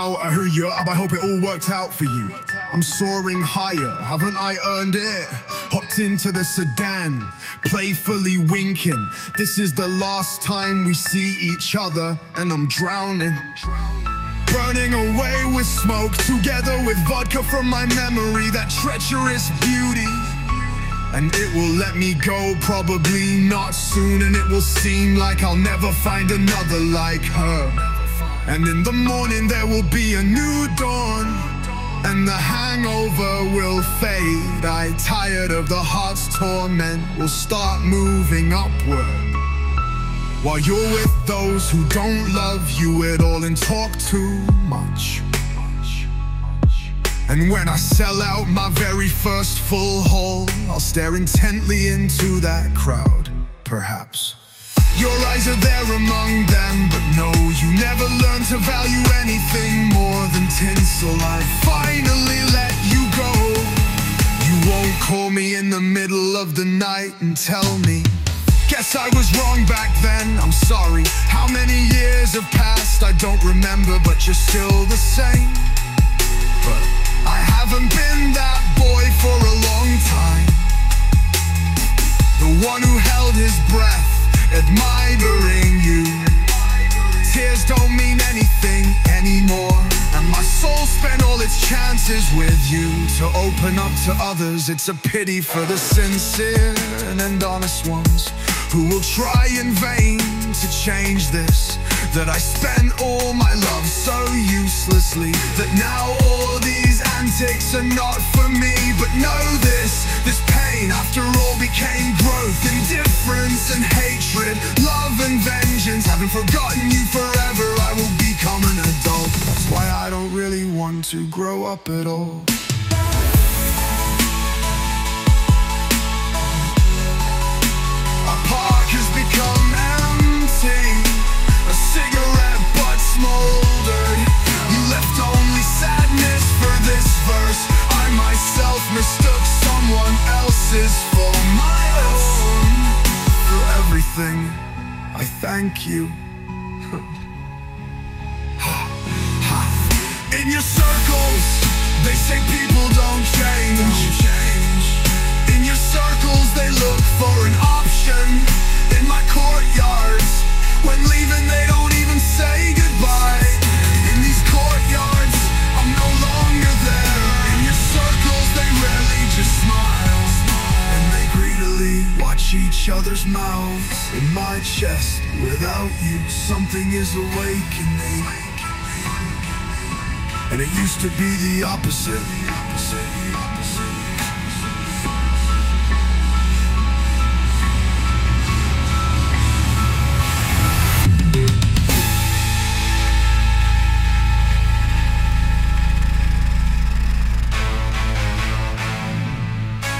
now I hear you up, I hope it all worked out for you. I'm soaring higher, haven't I earned it? Hopped into the sedan, playfully winking. This is the last time we see each other, and I'm drowning. Burning away with smoke, together with vodka from my memory, that treacherous beauty. And it will let me go, probably not soon, and it will seem like I'll never find another like her. And in the morning there will be a new dawn, and the hangover will fade. I, tired of the heart's torment, will start moving upward, while you're with those who don't love you at all and talk too much. And when I sell out my very first full hall, I'll stare intently into that crowd, perhaps. Your eyes are there among them, but no, you never learn to value anything more than tinsel. I finally let you go. You won't call me in the middle of the night and tell me, guess I was wrong back then, I'm sorry. How many years have passed, I don't remember, but you're still the same. But I haven't been that boy for a long time, the one who held his breath, admiring you. Tears don't mean anything anymore, and my soul spent all its chances with you to open up to others. It's a pity for the sincere and honest ones who will try in vain to change this, that I spent all my love so uselessly, that now all these antics are not for me. But know this pain after all became growth, indifference and hatred, love and vengeance. Haven't forgotten you forever, I will become an adult. That's why I don't really want to grow up at all. Mistook someone else's for my own. For everything, I thank you. In your circles, they say people don't change. In your circles, they look for an option. In my courtyards, when leaving, they don't even say goodbye. In these courtyards, I'm no longer there. In your circles, they rarely just smile, and they greedily watch each other's mouths. In my chest, without you, something is awakening, and it used to be the opposite.